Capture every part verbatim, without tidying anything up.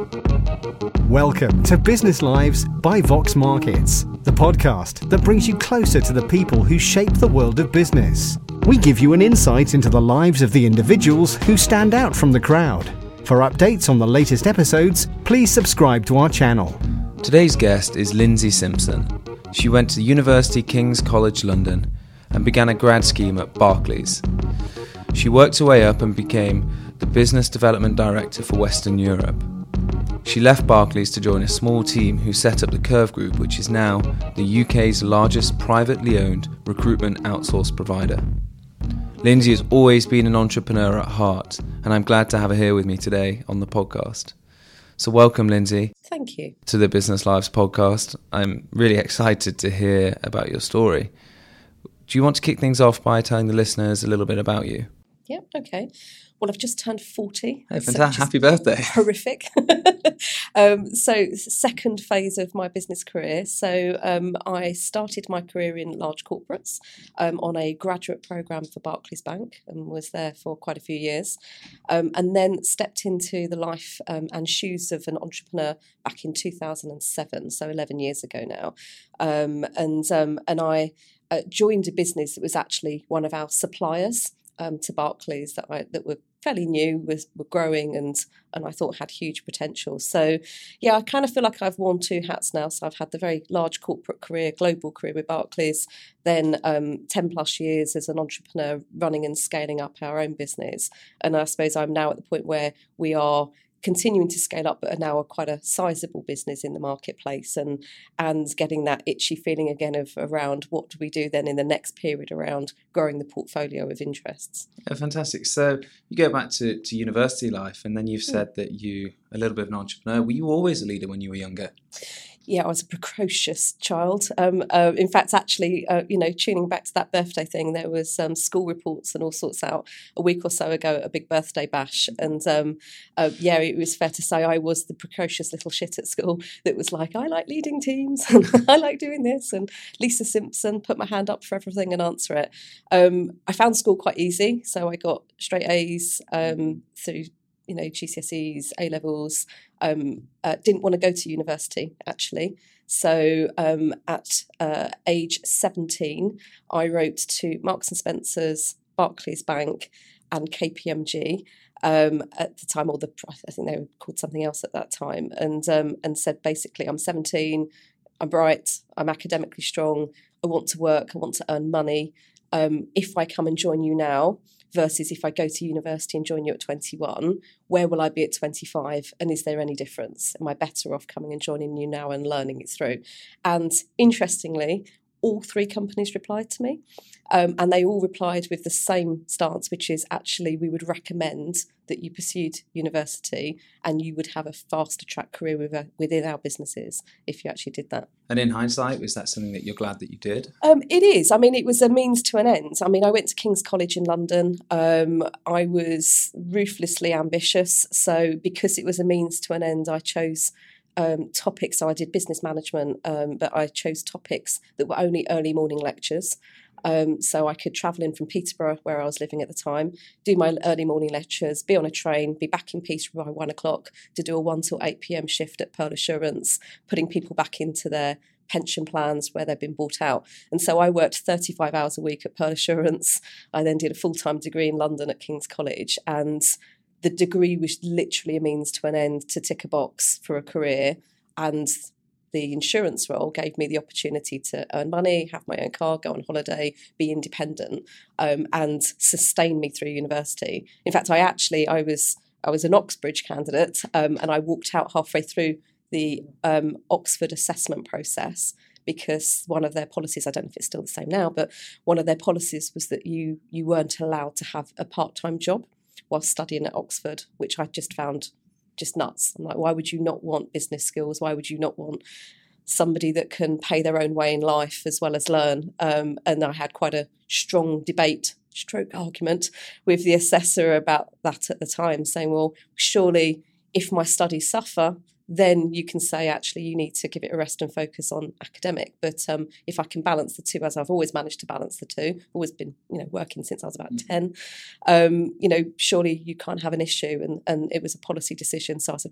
Welcome to Business Lives by Vox Markets, the podcast that brings you closer to the people who shape the world of business. We give you an insight into the lives of the individuals who stand out from the crowd. For updates on the latest episodes, please subscribe to our channel. Today's guest is Lindsay Simpson. She went to University King's College London and began a grad scheme at Barclays. She worked her way up and became the Business Development Director for Western Europe. She left Barclays to join a small team who set up the Curve Group, which is now the U K's largest privately owned recruitment outsource provider. Lindsay has always been an entrepreneur at heart, and I'm glad to have her here with me today on the podcast. So welcome, Lindsay. Thank you. To the Business Lives podcast. I'm really excited to hear about your story. Do you want to kick things off by telling the listeners a little bit about you? Yeah, okay. Well, I've just turned forty. Hey, fantastic. Happy birthday. Horrific. um, so, second phase of my business career. So, um, I started my career in large corporates um, on a graduate programme for Barclays Bank and was there for quite a few years. Um, and then stepped into the life um, and shoes of an entrepreneur back in two thousand seven, so eleven years ago now. Um, and, um, and I uh, joined a business that was actually one of our suppliers Um, to Barclays that I that were fairly new, was were growing, and and I thought had huge potential. So, yeah, I kind of feel like I've worn two hats now. So I've had the very large corporate career, global career with Barclays, then um, ten plus years as an entrepreneur running and scaling up our own business. And I suppose I'm now at the point where we are continuing to scale up, but are now a quite a sizable business in the marketplace, and and getting that itchy feeling again of around what do we do then in the next period around growing the portfolio of interests. Yeah, fantastic. So you go back to, to university life, and then you've said that you a little bit of an entrepreneur. Were you always a leader when you were younger? Yeah, I was a precocious child. Um, uh, in fact, actually, uh, you know, tuning back to that birthday thing, there was um, school reports and all sorts out a week or so ago at a big birthday bash. And um, uh, yeah, it was fair to say I was the precocious little shit at school that was like, I like leading teams and I like doing this. And Lisa Simpson, put my hand up for everything and answer it. Um, I found school quite easy. So I got straight A's um, through you know, G C S Es, A-levels, um, uh, didn't want to go to university, actually. So um, at uh, age seventeen, I wrote to Marks and Spencer's, Barclays Bank and K P M G um, at the time, or the I think they were called something else at that time, and um, and said basically, I'm seventeen, I'm bright, I'm academically strong, I want to work, I want to earn money. Um, if I come and join you now, versus if I go to university and join you at twenty-one, where will I be at twenty-five? And is there any difference? Am I better off coming and joining you now and learning it through? And interestingly, all three companies replied to me. Um, and they all replied with the same stance, which is actually we would recommend that you pursued university and you would have a faster track career with, uh, within our businesses if you actually did that. And in hindsight, was that something that you're glad that you did? Um, it is. I mean, it was a means to an end. I mean, I went to King's College in London. Um, I was ruthlessly ambitious. So because it was a means to an end, I chose um, topics. So I did business management, um, but I chose topics that were only early morning lectures. Um, so I could travel in from Peterborough, where I was living at the time, do my early morning lectures, be on a train, be back in Peterborough by one o'clock to do a one till eight p.m. shift at Pearl Assurance, putting people back into their pension plans where they've been bought out. And so I worked thirty-five hours a week at Pearl Assurance. I then did a full-time degree in London at King's College, and the degree was literally a means to an end to tick a box for a career. And the insurance role gave me the opportunity to earn money, have my own car, go on holiday, be independent, um, and sustain me through university. In fact, I actually, I was I was an Oxbridge candidate, um, and I walked out halfway through the um, Oxford assessment process because one of their policies, I don't know if it's still the same now, but one of their policies was that you you weren't allowed to have a part-time job while studying at Oxford, which I just found just nuts. I'm like, why would you not want business skills? Why would you not want somebody that can pay their own way in life as well as learn? Um, and I had quite a strong debate, stroke argument with the assessor about that at the time, saying, well, surely if my studies suffer, then you can say, actually, you need to give it a rest and focus on academic. But um, if I can balance the two, as I've always managed to balance the two, always been, you know, working since I was about mm. ten, um, you know, surely you can't have an issue. And, and it was a policy decision. So I said, well,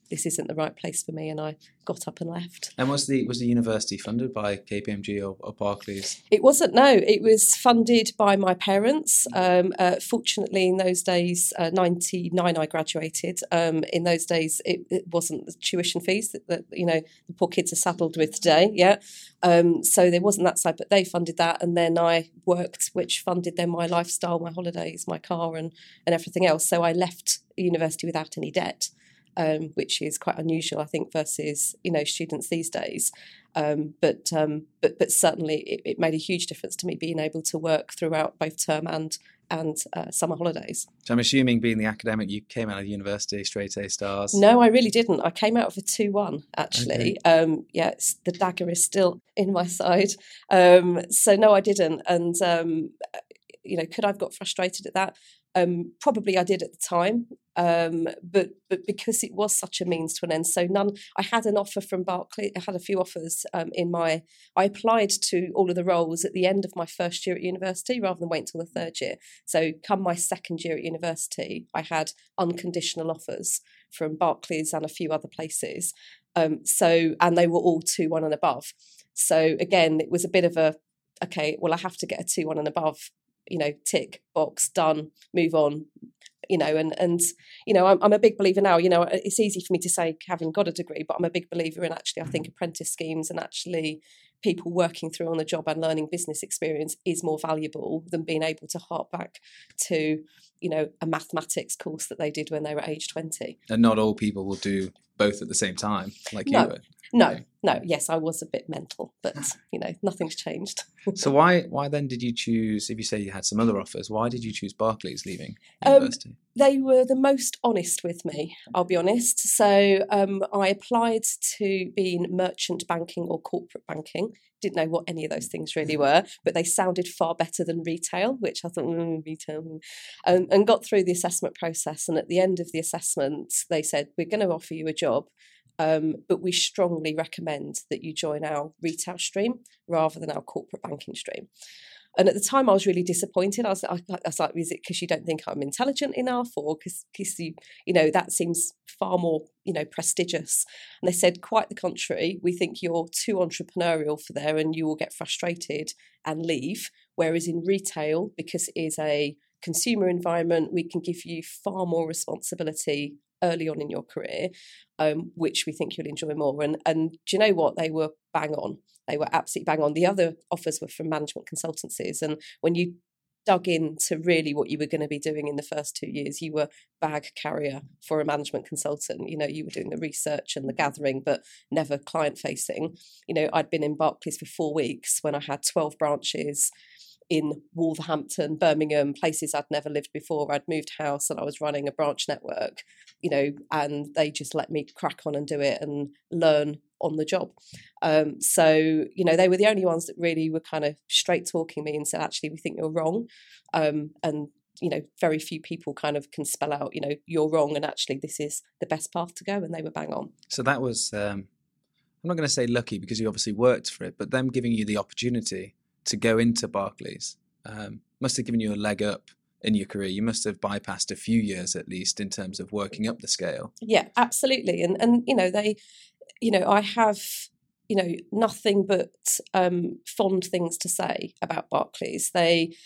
this isn't the right place for me, and I got up and left. And was the was the university funded by K P M G or, or Barclays? It wasn't, no. It was funded by my parents. Um, uh, fortunately, in those days, uh, ninety-nine I graduated. Um, in those days, it, it wasn't the tuition fees that, that, you know, the poor kids are saddled with today, yeah. Um, so there wasn't that side, but they funded that, and then I worked, which funded then my lifestyle, my holidays, my car, and, and everything else. So I left university without any debt. Um, which is quite unusual, I think, versus, you know, students these days. Um, but, um, but but certainly it, it made a huge difference to me being able to work throughout both term and and uh, summer holidays. So I'm assuming, being the academic, you came out of university straight A stars. No, I really didn't. I came out of a two one, actually. Okay. Um, yeah, it's, the dagger is still in my side. Um, so no, I didn't. And, um, you know, could I have got frustrated at that? Um, probably I did at the time, um, but but because it was such a means to an end, so none. I had an offer from Barclays. I had a few offers um, in my. I applied to all of the roles at the end of my first year at university, rather than wait till the third year. So, come my second year at university, I had unconditional offers from Barclays and a few other places. Um, so, and they were all two one and above. So again, it was a bit of a okay. Well, I have to get a two one and above. You know, tick, box, done, move on, you know, and, and you know, I'm, I'm a big believer now, you know, it's easy for me to say having got a degree, but I'm a big believer in actually, I think apprentice schemes and actually people working through on the job and learning business experience is more valuable than being able to hark back to, you know, a mathematics course that they did when they were age twenty. And not all people will do both at the same time, like no. you were. No, no, yes, I was a bit mental, but, you know, nothing's changed. So why why then did you choose, if you say you had some other offers, why did you choose Barclays leaving university? Um, they were the most honest with me, I'll be honest. So um, I applied to be in merchant banking or corporate banking. Didn't know what any of those things really were, but they sounded far better than retail, which I thought, mm, retail. Um, and got through the assessment process. And at the end of the assessment, they said, we're going to offer you a job. Um, but we strongly recommend that you join our retail stream rather than our corporate banking stream. And at the time, I was really disappointed. I was, I, I was like, is it because you don't think I'm intelligent enough, or because you, you know, that seems far more, you know, prestigious? And they said, quite the contrary. We think you're too entrepreneurial for there, and you will get frustrated and leave. Whereas in retail, because it is a consumer environment, we can give you far more responsibility early on in your career, um, which we think you'll enjoy more. And and do you know what? They were bang on. They were absolutely bang on. The other offers were from management consultancies. And when you dug into really what you were going to be doing in the first two years, you were bag carrier for a management consultant. You know, you were doing the research and the gathering, but never client facing. You know, I'd been in Barclays for four weeks when I had twelve branches in Wolverhampton, Birmingham, places I'd never lived before. I'd moved house and I was running a branch network, you know, and they just let me crack on and do it and learn on the job. Um, so, you know, they were the only ones that really were kind of straight talking me and said, actually, we think you're wrong. Um, and, you know, very few people kind of can spell out, you know, you're wrong and actually this is the best path to go. And they were bang on. So that was, um, I'm not going to say lucky because you obviously worked for it, but them giving you the opportunity to go into Barclays um, must have given you a leg up in your career. You must have bypassed a few years at least in terms of working up the scale. Yeah, absolutely. And, and you know, they, you know, I have, you know, nothing but um, fond things to say about Barclays. They,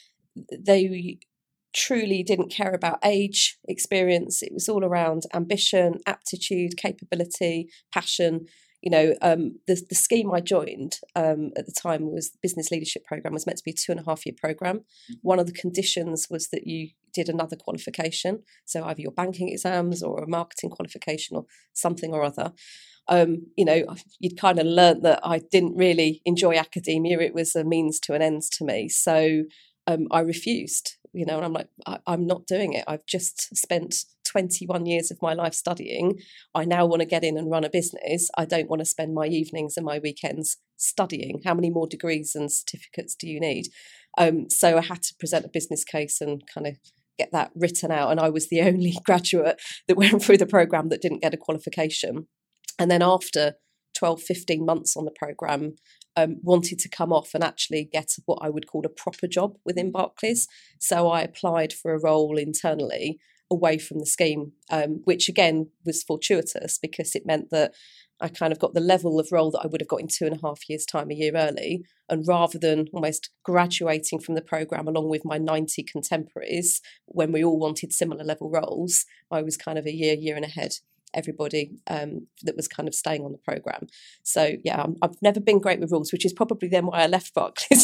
they truly didn't care about age, experience. It was all around ambition, aptitude, capability, passion. You know, um, the the scheme I joined um, at the time was the business leadership program, was meant to be a two and a half year program. One of the conditions was that you did another qualification, so either your banking exams or a marketing qualification or something or other. Um, you know, you'd kind of learnt that I didn't really enjoy academia; it was a means to an end to me. So um, I refused. You know, and I'm like, I, I'm not doing it. I've just spent twenty-one years of my life studying. I now want to get in and run a business. I don't want to spend my evenings and my weekends studying. How many more degrees and certificates do you need? Um, so I had to present a business case and kind of get that written out. And I was the only graduate that went through the program that didn't get a qualification. And then after twelve, fifteen months on the program, Um, wanted to come off and actually get what I would call a proper job within Barclays. So I applied for a role internally away from the scheme, um, which again was fortuitous because it meant that I kind of got the level of role that I would have got in two and a half years' time, a year early. And rather than almost graduating from the programme along with my ninety contemporaries, when we all wanted similar level roles, I was kind of a year, year and ahead everybody um, that was kind of staying on the programme. So, yeah, I'm, I've never been great with rules, which is probably then why I left Barclays.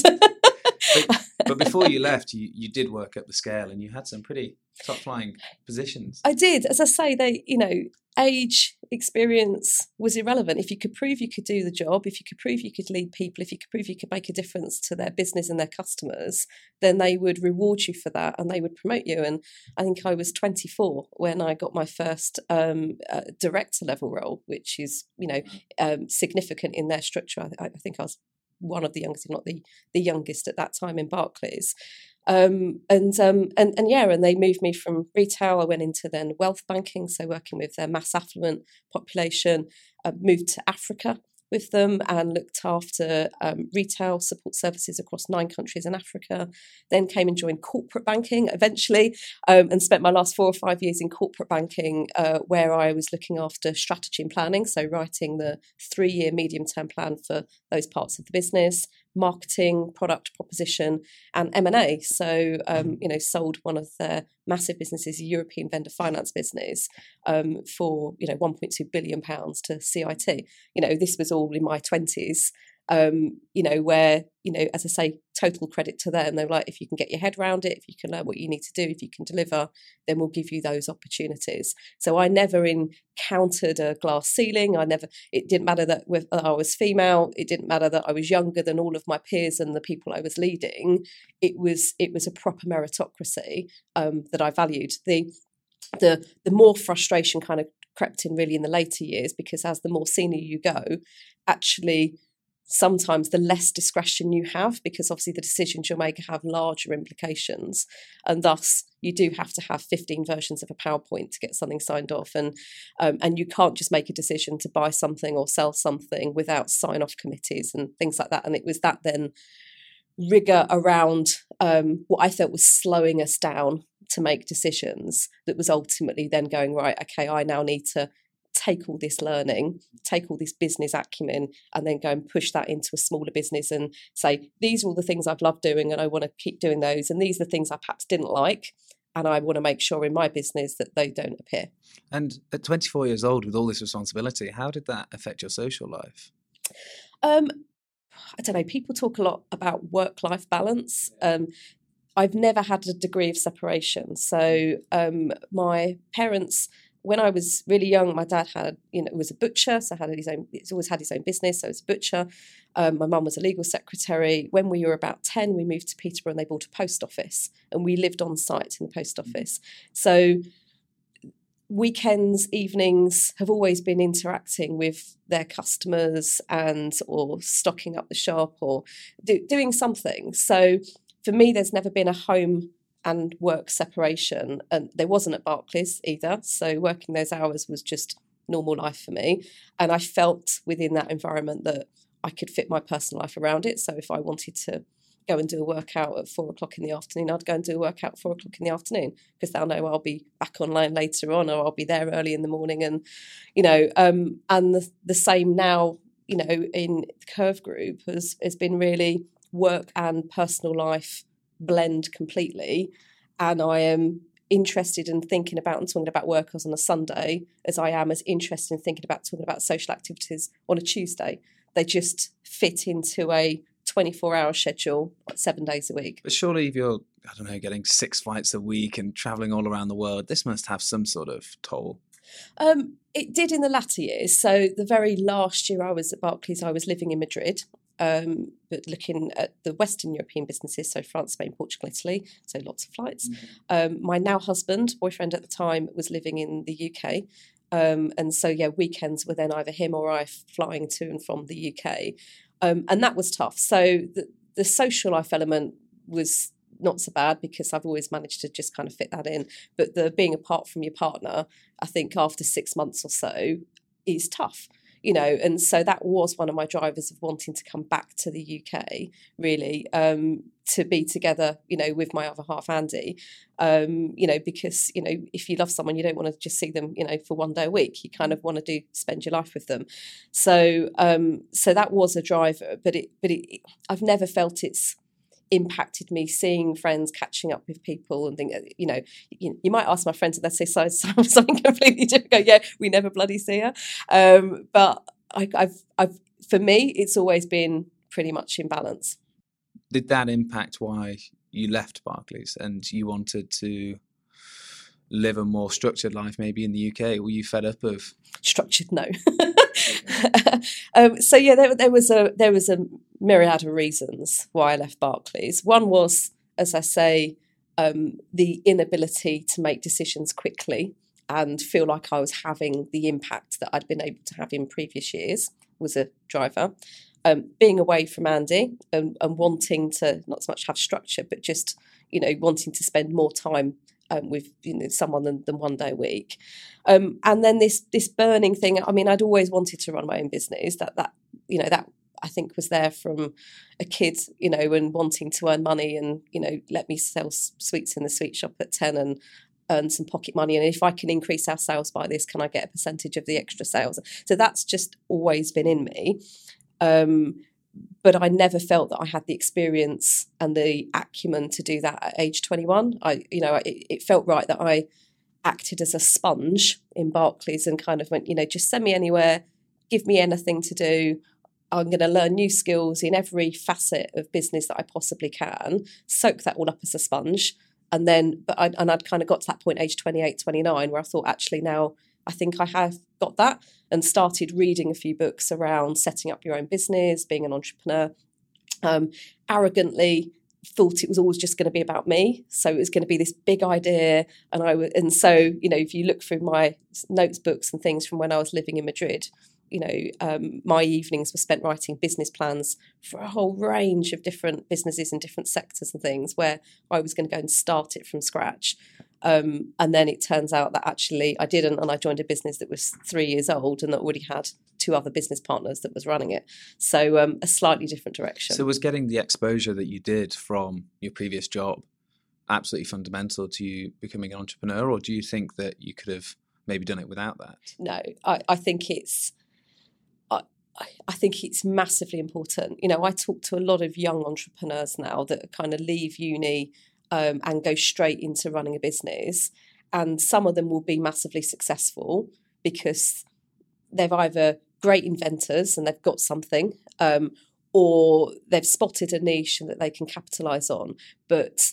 but, but before you left, you, you did work up the scale and you had some pretty top-flying positions. I did. As I say, they, you know, age, experience was irrelevant. If you could prove you could do the job, if you could prove you could lead people, if you could prove you could make a difference to their business and their customers, then they would reward you for that and they would promote you. And I think I was twenty-four when I got my first um, uh, director level role, which is, you know, um, significant in their structure. I, I think I was one of the youngest, if not the, the youngest at that time in Barclays. Um, and, um, and and yeah, and they moved me from retail. I went into then wealth banking, so working with their mass affluent population. I moved to Africa with them and looked after um, retail support services across nine countries in Africa. Then came and joined corporate banking eventually, um, and spent my last four or five years in corporate banking, uh, where I was looking after strategy and planning, so writing the three-year medium-term plan for those parts of the business, marketing, product proposition, and M and A. So, um, you know, sold one of their massive businesses, a European vendor finance business, um, for, you know, one point two billion pounds to C I T. You know, this was all in my twenties, um, you know, where, you know, as I say, total credit to them. They were like, if you can get your head around it, if you can learn what you need to do, if you can deliver, then we'll give you those opportunities. So I never encountered a glass ceiling. I never, it didn't matter that I was female. It didn't matter that I was younger than all of my peers and the people I was leading. It was, it was a proper meritocracy um, that I valued. The, the, the more frustration kind of crept in really in the later years, because as the more senior you go, actually, sometimes the less discretion you have, because obviously the decisions you'll make have larger implications, and thus you do have to have fifteen versions of a PowerPoint to get something signed off, and um, and you can't just make a decision to buy something or sell something without sign-off committees and things like that. And it was that then rigor around um, what I felt was slowing us down to make decisions that was ultimately then going, right, okay, I now need to take all this learning, take all this business acumen, and then go and push that into a smaller business and say, these are all the things I've loved doing and I want to keep doing those. And these are the things I perhaps didn't like. And I want to make sure in my business that they don't appear. And at twenty-four years old, with all this responsibility, how did that affect your social life? Um, I don't know. People talk a lot about work-life balance. Um, I've never had a degree of separation. So um, my parents, when I was really young, my dad had, you know, was a butcher, so had his own. He's always had his own business, so he was a butcher. Um, my mum was a legal secretary. When we were about ten, we moved to Peterborough, and they bought a post office, and we lived on site in the post office. So weekends, evenings have always been interacting with their customers and or stocking up the shop or do, doing something. So for me, there's never been a home and work separation, and there wasn't at Barclays either. So working those hours was just normal life for me. And I felt within that environment that I could fit my personal life around it. So if I wanted to go and do a workout at four o'clock in the afternoon, I'd go and do a workout at four o'clock in the afternoon, because they'll know I'll be back online later on, or I'll be there early in the morning. And, you know, um, and the, the same now, you know, in the Curve Group has, has been really work and personal life blend completely. And I am interested in thinking about and talking about work on a Sunday as I am as interested in thinking about talking about social activities on a Tuesday. They just fit into a twenty-four hour schedule, seven days a week. But surely if you're, I don't know, getting six flights a week and travelling all around the world, this must have some sort of toll. Um, it did in the latter years. So the very last year I was at Barclays, I was living in Madrid, um, but looking at the Western European businesses, so France, Spain, Portugal, Italy, so lots of flights. Mm-hmm. Um, my now husband, boyfriend at the time, was living in the U K. Um, and so, yeah, weekends were then either him or I flying to and from the U K. Um, and that was tough. So the, the social life element was not so bad, because I've always managed to just kind of fit that in. But the being apart from your partner, I think after six months or so is tough. you know, and so that was one of my drivers of wanting to come back to the U K, really, um, to be together, you know, with my other half, Andy, um, you know, because, you know, if you love someone, you don't want to just see them, you know, for one day a week. You kind of want to do spend your life with them. So, um, so that was a driver, but it, but it, I've never felt it's impacted me seeing friends, catching up with people and things. You know, you, you might ask my friends and they'll say so, so, something completely different. Go, yeah, we never bloody see her. Um, but I, I've, I've, for me, it's always been pretty much in balance. Did that impact why you left Barclays and you wanted to live a more structured life maybe in the U K? Were you fed up of structured? No. um, so yeah, there, there was a there was a myriad of reasons why I left Barclays. One was, as I say, um, the inability to make decisions quickly and feel like I was having the impact that I'd been able to have in previous years was a driver. Um, being away from Andy and, and wanting to not so much have structure, but just, you know, wanting to spend more time um, with, you know, someone than, than one day a week. Um, and then this this burning thing. I mean, I'd always wanted to run my own business. That that you know that I think was there from a kid, you know, and wanting to earn money and, you know, let me sell sweets in the sweet shop at ten and earn some pocket money. And if I can increase our sales by this, can I get a percentage of the extra sales? So that's just always been in me. Um, but I never felt that I had the experience and the acumen to do that at age twenty-one. I, you know, it, it felt right that I acted as a sponge in Barclays and kind of went, you know, just send me anywhere, give me anything to do. I'm going to learn new skills in every facet of business that I possibly can, soak that all up as a sponge. And then, but I, and I'd kind of got to that point, age twenty-eight, twenty-nine, where I thought, actually, now I think I have got that, and started reading a few books around setting up your own business, being an entrepreneur. Um, arrogantly thought it was always just going to be about me. So it was going to be this big idea. And I w- and so, you know, if you look through my notes books and things from when I was living in Madrid, you know, um, my evenings were spent writing business plans for a whole range of different businesses in different sectors and things where I was going to go and start it from scratch. Um, and then it turns out that actually I didn't, and I joined a business that was three years old and that already had two other business partners that was running it. So um, a slightly different direction. So was getting the exposure that you did from your previous job absolutely fundamental to you becoming an entrepreneur, or do you think that you could have maybe done it without that? No, I, I think it's I, I think it's massively important. You know, I talk to a lot of young entrepreneurs now that kind of leave uni um, and go straight into running a business. And some of them will be massively successful because they've either great inventors and they've got something, um, or they've spotted a niche that they can capitalise on. But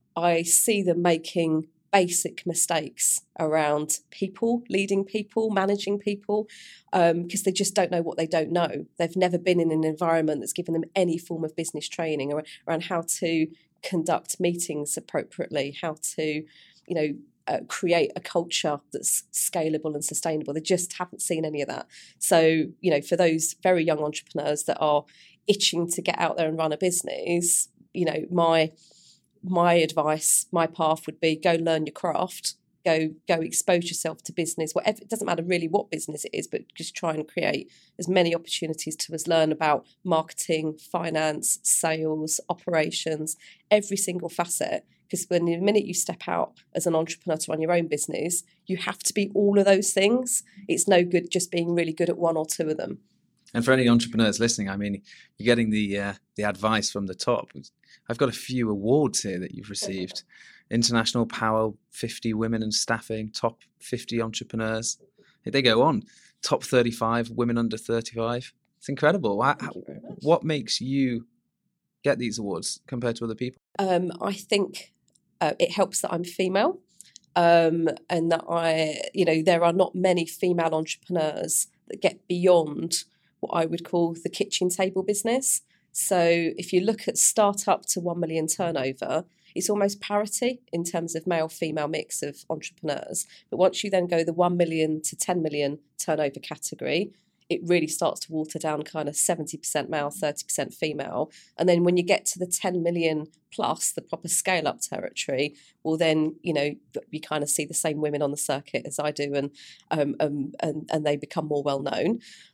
I see them making basic mistakes around people, leading people, managing people, um, because they just don't know what they don't know. They've never been in an environment that's given them any form of business training or, around how to conduct meetings appropriately, how to, you know, uh, create a culture that's scalable and sustainable. They just haven't seen any of that. So, you know, for those very young entrepreneurs that are itching to get out there and run a business, you know, my my advice, my path would be go learn your craft, go go expose yourself to business, whatever. It doesn't matter really what business it is, but just try and create as many opportunities to us learn about marketing, finance, sales, operations, every single facet. Because when the minute you step out as an entrepreneur to run your own business, you have to be all of those things. It's no good just being really good at one or two of them. And for any entrepreneurs listening, I mean, you're getting the uh, the advice from the top. I've got a few awards here that you've received. International Power fifty Women in Staffing, Top fifty Entrepreneurs. They go on. Top thirty-five Women Under thirty-five. It's incredible. How, how, what makes you get these awards compared to other people? Um, I think uh, it helps that I'm female, um, and that I, you know, there are not many female entrepreneurs that get beyond what I would call the kitchen table business. So if you look at startup to one million turnover, it's almost parity in terms of male-female mix of entrepreneurs. But once you then go the one million to ten million turnover category, it really starts to water down kind of seventy percent male, thirty percent female. And then when you get to the ten million plus, the proper scale-up territory, well then, you know, you kind of see the same women on the circuit as I do, and um, um and, and they become more well-known.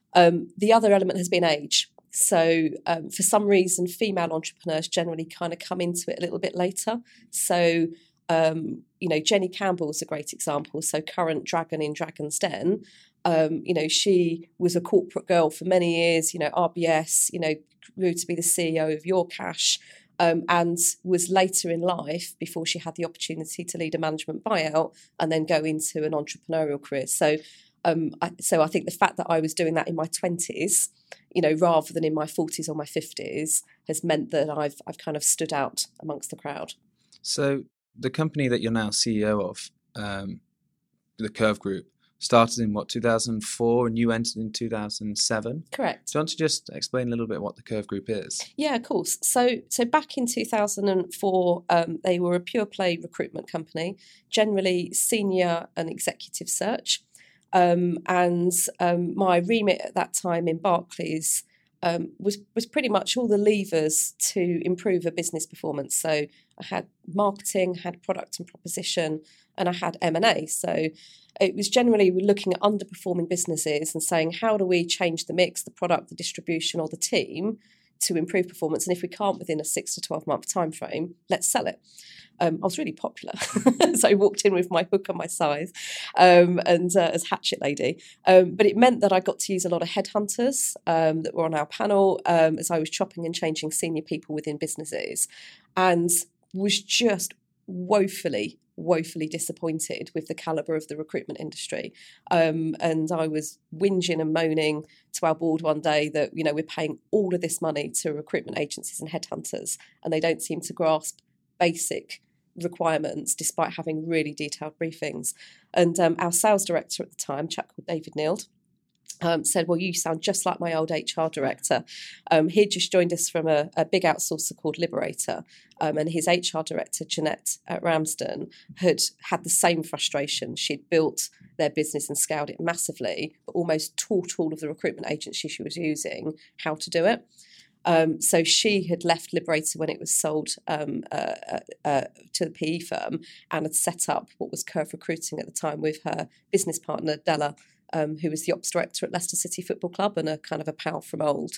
Um, the other element has been age. So um, for some reason, female entrepreneurs generally kind of come into it a little bit later. So, um, you know, Jenny Campbell's a great example. So current Dragon in Dragon's Den, um, you know, she was a corporate girl for many years, you know, R B S, you know, grew to be the C E O of Your Cash, um, and was later in life before she had the opportunity to lead a management buyout and then go into an entrepreneurial career. So, um, I, so I think the fact that I was doing that in my twenties, you know, rather than in my forties or my fifties, has meant that I've I've kind of stood out amongst the crowd. So the company that you're now C E O of, um, the Curve Group, started in what, two thousand four, and you entered in two thousand seven? Correct. Do you want to just explain a little bit what the Curve Group is? Yeah, of course. So so back in two thousand four, um, they were a pure play recruitment company, generally senior and executive search. Um, and um, my remit at that time in Barclays um, was was pretty much all the levers to improve a business performance. So I had marketing, had product and proposition, and I had M and A. So it was generally looking at underperforming businesses and saying, how do we change the mix, the product, the distribution, or the team to improve performance? And if we can't within a six to twelve month time frame, let's sell it. Um, I was really popular, so I walked in with my hook and my scythe, um, and uh, as Hatchet Lady. Um, but it meant that I got to use a lot of headhunters um, that were on our panel um, as I was chopping and changing senior people within businesses, and was just woefully, woefully disappointed with the calibre of the recruitment industry. Um, and I was whinging and moaning to our board one day that, you know, we're paying all of this money to recruitment agencies and headhunters, and they don't seem to grasp basic requirements despite having really detailed briefings. And um, our sales director at the time, a chap called David Neild, um, said, well, you sound just like my old H R director. Um, he'd just joined us from a, a big outsourcer called Liberator, um, and his H R director, Jeanette at Ramsden, had had the same frustration. She'd built their business and scaled it massively, but almost taught all of the recruitment agency she was using how to do it. Um, so she had left Liberator when it was sold um, uh, uh, to the P E firm, and had set up what was Curve Recruiting at the time with her business partner, Della, um, who was the ops director at Leicester City Football Club and a kind of a pal from old.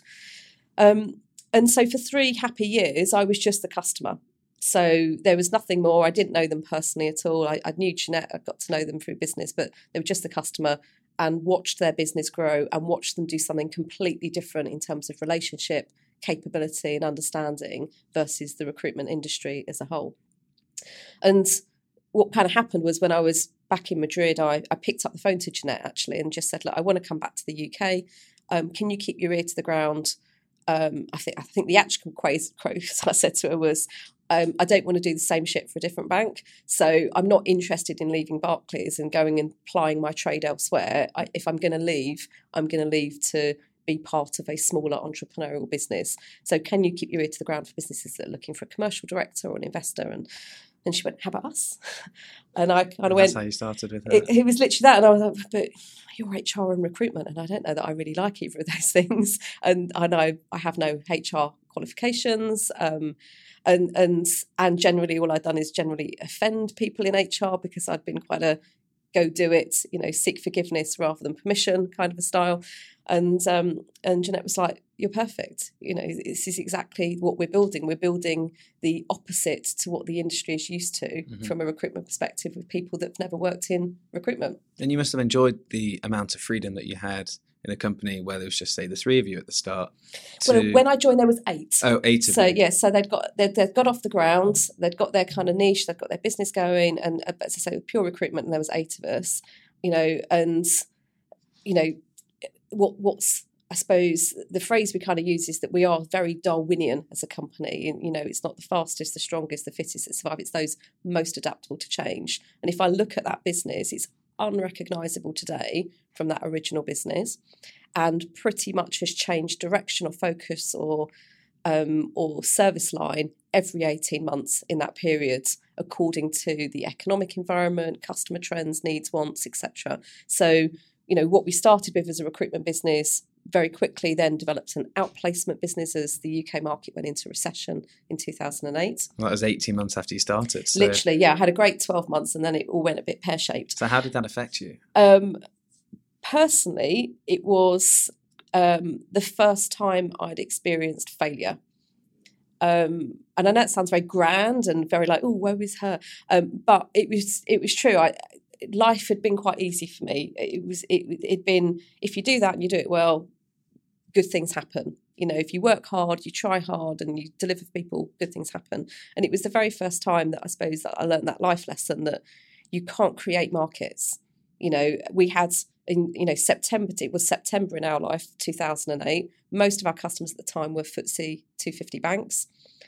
Um, and so for three happy years, I was just the customer. So there was nothing more. I didn't know them personally at all. I, I knew Jeanette. I got to know them through business, but they were just the customer, and watched their business grow and watched them do something completely different in terms of relationship, capability and understanding versus the recruitment industry as a whole. And what kind of happened was when I was back in Madrid, I, I picked up the phone to Jeanette actually and just said, look, I want to come back to the U K. Um, can you keep your ear to the ground? Um, I think I think the actual quote I said to her was, um, I don't want to do the same shit for a different bank. So I'm not interested in leaving Barclays and going and applying my trade elsewhere. I, if I'm going to leave, I'm going to leave to be part of a smaller entrepreneurial business. So can you keep your ear to the ground for businesses that are looking for a commercial director or an investor? And then she went, how about us? And I kind of went... That's how you started with her. It, it was literally that. And I was like, but you're H R and recruitment. And I don't know that I really like either of those things. And I know I have no H R qualifications. Um, and, and, and generally all I'd done is generally offend people in H R because I'd been quite a go do it, you know, seek forgiveness rather than permission kind of a style. And um, and Jeanette was like, you're perfect. You know, this is exactly what we're building. We're building the opposite to what the industry is used to mm-hmm. from a recruitment perspective with people that have never worked in recruitment. And you must have enjoyed the amount of freedom that you had in a company where there was just, say, the three of you at the start. To... Well, when I joined, there was eight. Oh, eight of so, you. So, yeah, so they'd got they'd, they'd got off the ground, they'd got their kind of niche, they'd got their business going, and as I say, pure recruitment, and there was eight of us, you know, and, you know, what what's, I suppose, the phrase we kind of use is that we are very Darwinian as a company. And, you know, it's not the fastest, the strongest, the fittest that survive. It's those most adaptable to change. And if I look at that business, it's unrecognisable today from that original business, and pretty much has changed direction or focus or um, or service line every eighteen months in that period, according to the economic environment, customer trends, needs, wants, et cetera. So, you know, what we started with as a recruitment business very quickly then developed an outplacement business as the U K market went into recession in two thousand eight. Well, that was eighteen months after you started. So... Literally, yeah. I had a great twelve months and then it all went a bit pear-shaped. So how did that affect you? Um, personally, it was um, the first time I'd experienced failure. Um, and I know it sounds very grand and very like, oh, woe is her. Um, but it was it was true. I, life had been quite easy for me. It was it it'd been, if you do that and you do it well, good things happen. You know, if you work hard, you try hard, and you deliver for people, good things happen. And it was the very first time that I suppose that I learned that life lesson that you can't create markets. You know, we had in you know September. It was September in our life, two thousand eight. Most of our customers at the time were F T S E two fifty banks.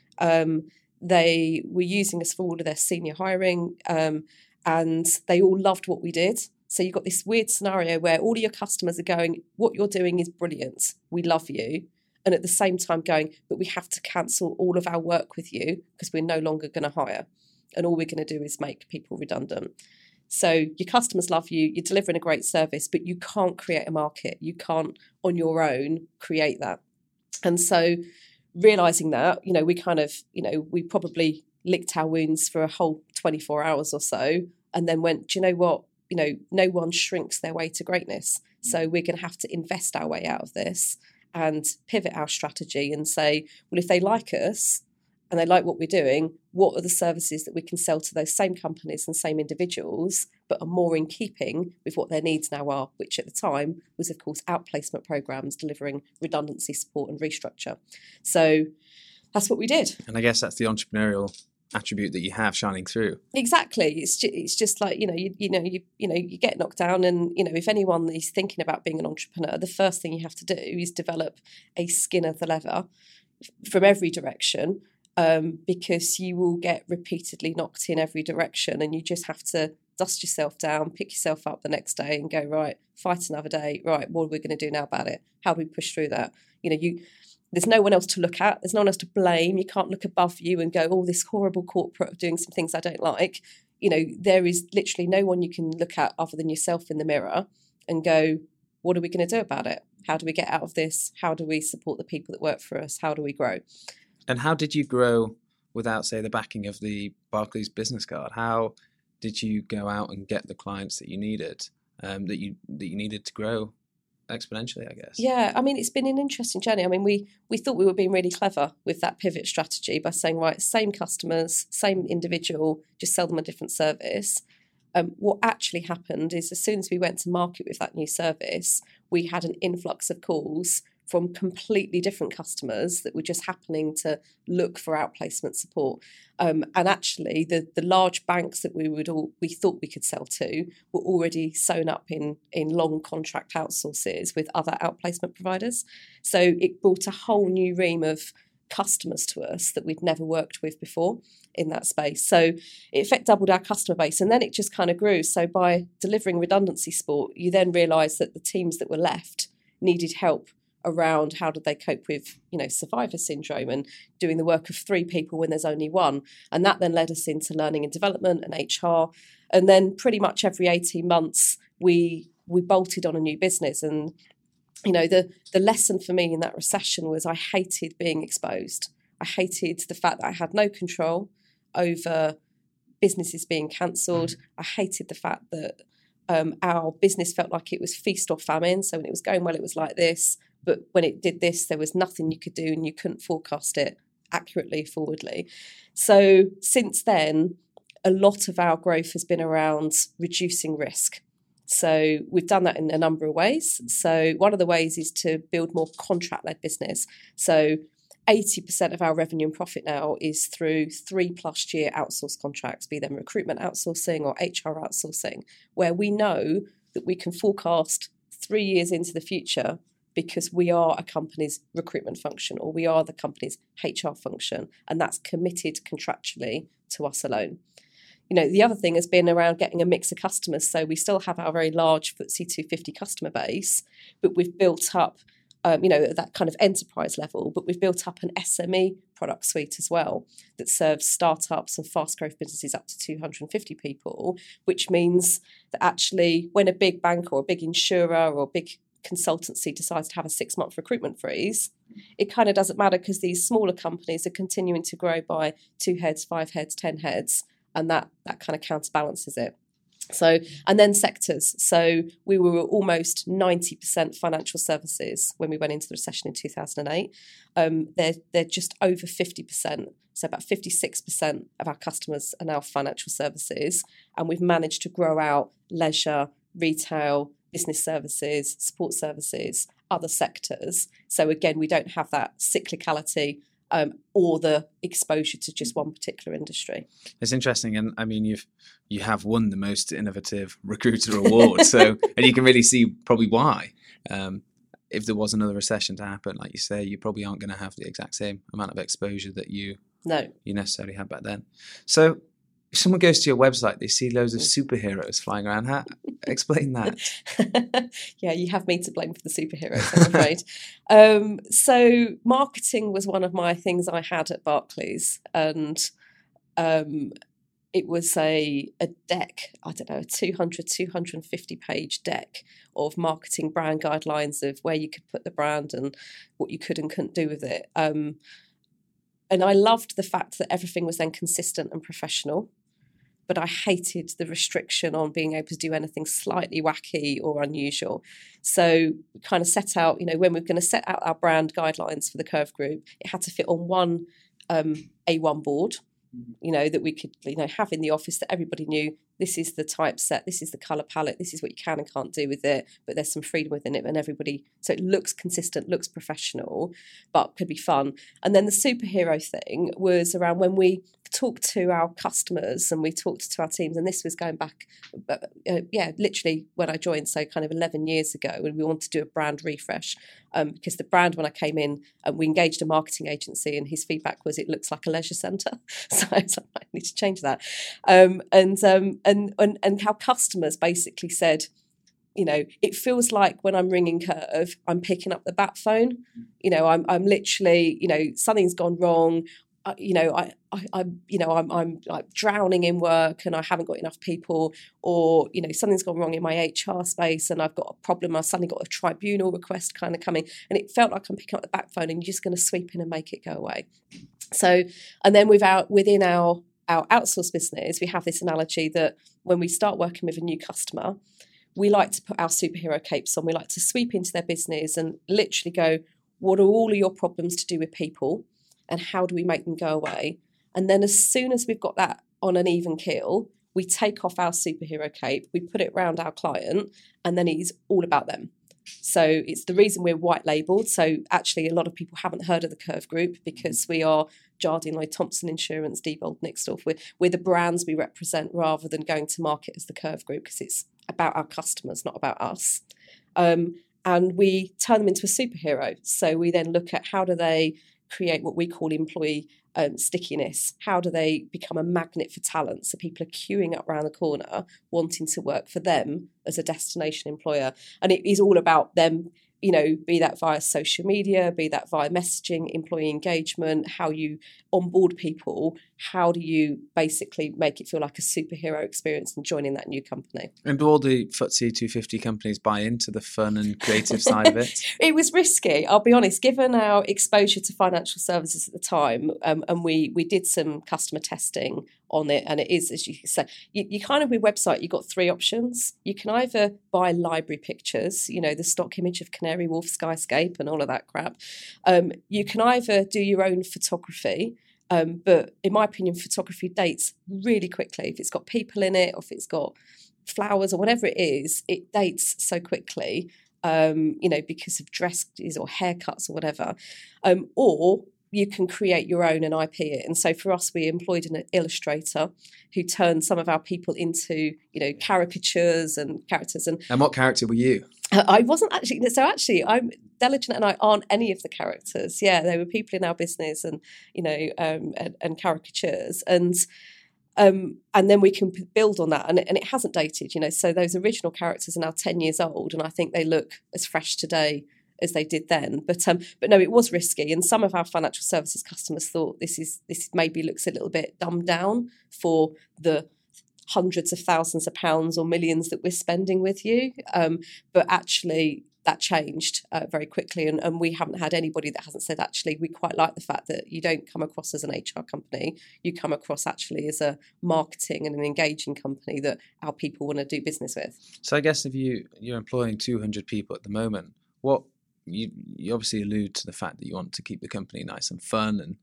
Um, they were using us for all of their senior hiring, um, and they all loved what we did. So you've got this weird scenario where all of your customers are going, what you're doing is brilliant, we love you. And at the same time going, but we have to cancel all of our work with you because we're no longer going to hire. And all we're going to do is make people redundant. So your customers love you, you're delivering a great service, but you can't create a market. You can't on your own create that. And so realising that, you know, we kind of, you know, we probably licked our wounds for a whole twenty-four hours or so, and then went, do you know what? You know, no one shrinks their way to greatness. So we're going to have to invest our way out of this and pivot our strategy and say, well, if they like us and they like what we're doing, what are the services that we can sell to those same companies and same individuals, but are more in keeping with what their needs now are, which at the time was, of course, outplacement programs delivering redundancy support and restructure. So that's what we did. And I guess that's the entrepreneurial attribute that you have shining through. Exactly. It's just, it's just like, you know, you, you know, you, you know, you get knocked down, and, you know, if anyone is thinking about being an entrepreneur, the first thing you have to do is develop a skin of the leather from every direction, um, because you will get repeatedly knocked in every direction, and you just have to dust yourself down, pick yourself up the next day and go, right, fight another day. Right, what are we going to do now about it? How do we push through that? You know, you There's no one else to look at. There's no one else to blame. You can't look above you and go, oh, this horrible corporate of doing some things I don't like. You know, there is literally no one you can look at other than yourself in the mirror and go, what are we going to do about it? How do we get out of this? How do we support the people that work for us? How do we grow? And how did you grow without, say, the backing of the Barclays business card? How did you go out and get the clients that you needed, um, that you that you needed to grow exponentially, I guess? Yeah, I mean, it's been an interesting journey. I mean, we we thought we were being really clever with that pivot strategy by saying, right, same customers, same individual, just sell them a different service. Um, what actually happened is, as soon as we went to market with that new service, we had an influx of calls from completely different customers that were just happening to look for outplacement support. Um, and actually, the the large banks that we would all we thought we could sell to were already sewn up in in long contract outsources with other outplacement providers. So it brought a whole new ream of customers to us that we'd never worked with before in that space. So it effectively doubled our customer base, and then it just kind of grew. So by delivering redundancy support, you then realise that the teams that were left needed help around how did they cope with, you know, survivor syndrome and doing the work of three people when there's only one. And that then led us into learning and development and H R. And then pretty much every eighteen months, we we bolted on a new business. And, you know, the the lesson for me in that recession was I hated being exposed. I hated the fact that I had no control over businesses being cancelled. I hated the fact that um, our business felt like it was feast or famine. So when it was going well, it was like this. But when it did this, there was nothing you could do, and you couldn't forecast it accurately, forwardly. So since then, a lot of our growth has been around reducing risk. So we've done that in a number of ways. So one of the ways is to build more contract-led business. So eighty percent of our revenue and profit now is through three plus year outsource contracts, be them recruitment outsourcing or H R outsourcing, where we know that we can forecast three years into the future because we are a company's recruitment function, or we are the company's H R function, and that's committed contractually to us alone. You know, the other thing has been around getting a mix of customers. So we still have our very large F T S E two fifty customer base, but we've built up, um, you know, at that kind of enterprise level, but we've built up an S M E product suite as well that serves startups and fast growth businesses up to two hundred fifty people, which means that actually when a big bank or a big insurer or a big consultancy decides to have a six-month recruitment freeze, it kind of doesn't matter because these smaller companies are continuing to grow by two heads, five heads, ten heads, and that that kind of counterbalances it. So, and then sectors. So we were almost ninety percent financial services when we went into the recession in two thousand eight. Um, they're, they're just over fifty percent. So about fifty-six percent of our customers are now financial services. And we've managed to grow out leisure, retail, business services, support services, other sectors. So again, we don't have that cyclicality Um, or the exposure to just one particular industry. It's interesting, and I mean, you've you have won the most innovative recruiter award, so and you can really see probably why. Um, if there was another recession to happen, like you say, you probably aren't going to have the exact same amount of exposure that you no you necessarily had back then. So, if someone goes to your website, they see loads of superheroes flying around. How, explain that. Yeah, you have me to blame for the superheroes, I'm afraid. um, so marketing was one of my things I had at Barclays, and um, it was a a deck, I don't know, a two hundred, two hundred fifty page deck of marketing brand guidelines of where you could put the brand and what you could and couldn't do with it. Um, and I loved the fact that everything was then consistent and professional. But I hated the restriction on being able to do anything slightly wacky or unusual. So we kind of set out, you know, when we were going to set out our brand guidelines for the Curve Group, it had to fit on one um, A one board, you know, that we could, you know, have in the office that everybody knew this is the typeset, this is the colour palette, this is what you can and can't do with it, but there's some freedom within it and everybody, so it looks consistent, looks professional, but could be fun. And then the superhero thing was around when we talked to our customers and we talked to our teams, and this was going back, uh, yeah, literally when I joined, so kind of eleven years ago, when we wanted to do a brand refresh, um, because the brand, when I came in, uh, we engaged a marketing agency and his feedback was it looks like a leisure centre. So I was like, I need to change that. Um, and, um, and, and, and how customers basically said, you know, it feels like when I'm ringing Curve, I'm picking up the bat phone. You know, I'm, I'm literally, you know, something's gone wrong. I, you know, I, I, I, you know, I'm, I'm like drowning in work and I haven't got enough people, or you know, something's gone wrong in my H R space and I've got a problem. I've suddenly got a tribunal request kind of coming, and it felt like I'm picking up the back phone and you're just going to sweep in and make it go away. So, and then without within our our outsourced business, we have this analogy that when we start working with a new customer, we like to put our superhero capes on. We like to sweep into their business and literally go, what are all of your problems to do with people? And how do we make them go away? And then as soon as we've got that on an even keel, we take off our superhero cape, we put it around our client, and then it's all about them. So it's the reason we're white labelled. So actually a lot of people haven't heard of the Curve Group because we are Jardine Lloyd Thompson Insurance, Diebold Nixdorf. We're, we're the brands we represent rather than going to market as the Curve Group, because it's about our customers, not about us. Um, and we turn them into a superhero. So we then look at how do they create what we call employee um, stickiness. How do they become a magnet for talent? So people are queuing up around the corner wanting to work for them as a destination employer. And it is all about them, you know, be that via social media, be that via messaging, employee engagement, how you onboard people, how do you basically make it feel like a superhero experience and joining that new company. And do all the F T S E two fifty companies buy into the fun and creative side of it? It was risky, I'll be honest, given our exposure to financial services at the time, um, and we we did some customer testing on it, and it is, as you say, you, you kind of, with website, you've got three options. You can either buy library pictures, you know, the stock image of Canary Wharf skyscape and all of that crap. Um, you can either do your own photography, um, but in my opinion, photography dates really quickly. If it's got people in it, or if it's got flowers or whatever it is, it dates so quickly, um, you know, because of dresses or haircuts or whatever. Um, or you can create your own and I P it. And so for us, we employed an illustrator who turned some of our people into, you know, caricatures and characters. And, and what character were you? I wasn't actually, so actually, I'm Diligent and I aren't any of the characters. Yeah, they were people in our business and, you know, um, and, and caricatures. And um, and then we can build on that. And, and it hasn't dated, you know, so those original characters are now ten years old. And I think they look as fresh today as they did then. But um, but no, it was risky. And some of our financial services customers thought this is this maybe looks a little bit dumbed down for the hundreds of thousands of pounds or millions that we're spending with you. Um, but actually, that changed uh, very quickly, and, and we haven't had anybody that hasn't said, actually, we quite like the fact that you don't come across as an H R company, you come across actually as a marketing and an engaging company that our people want to do business with. So I guess if you, you're employing two hundred people at the moment, what you, you obviously allude to the fact that you want to keep the company nice and fun and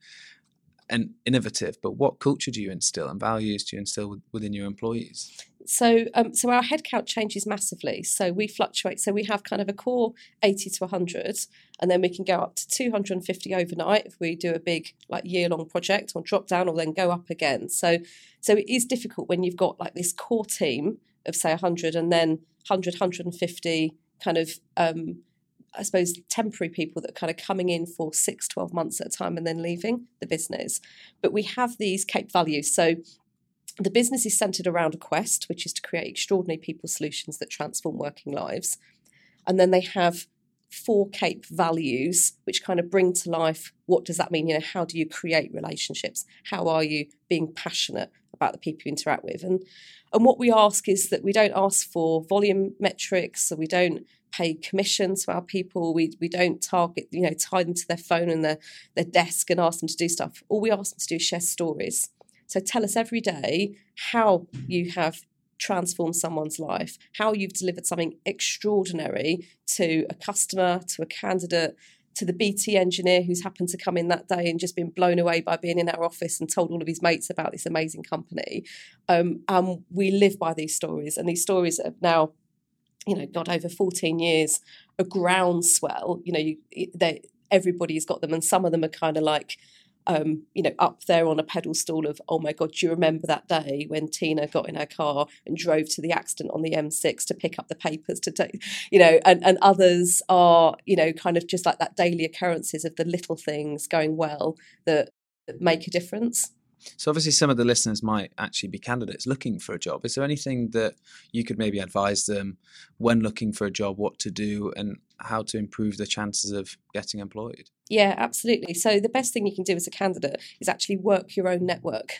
and innovative, but what culture do you instill and values do you instill with, within your employees? So um, so our headcount changes massively. So we fluctuate. So we have kind of a core eighty to one hundred, and then we can go up to two hundred fifty overnight if we do a big like year-long project, or drop down, or then go up again. So so it is difficult when you've got like this core team of say one hundred, and then one hundred, one hundred fifty kind of um, I suppose, temporary people that are kind of coming in for six, twelve months at a time and then leaving the business. But we have these C A P E values. So the business is centred around a quest, which is to create extraordinary people solutions that transform working lives. And then they have four C A P E values, which kind of bring to life, what does that mean? You know, how do you create relationships? How are you being passionate about the people you interact with? And and what we ask is that we don't ask for volume metrics, so we don't pay commission to our people. We we don't target, you know, tie them to their phone and their, their desk and ask them to do stuff. All we ask them to do is share stories. So tell us every day how you have transformed someone's life, how you've delivered something extraordinary to a customer, to a candidate, to the B T engineer who's happened to come in that day and just been blown away by being in our office and told all of his mates about this amazing company. Um, and we live by these stories, and these stories have now, you know, got over fourteen years, a groundswell. You know, you, they, everybody's got them, and some of them are kind of like, um, you know, up there on a pedestal of, oh my God, do you remember that day when Tina got in her car and drove to the accident on the M six to pick up the papers to take, you know, and, and others are, you know, kind of just like that daily occurrences of the little things going well that, that make a difference. So obviously some of the listeners might actually be candidates looking for a job. Is there anything that you could maybe advise them when looking for a job, what to do and how to improve the chances of getting employed? Yeah, absolutely. So the best thing you can do as a candidate is actually work your own network.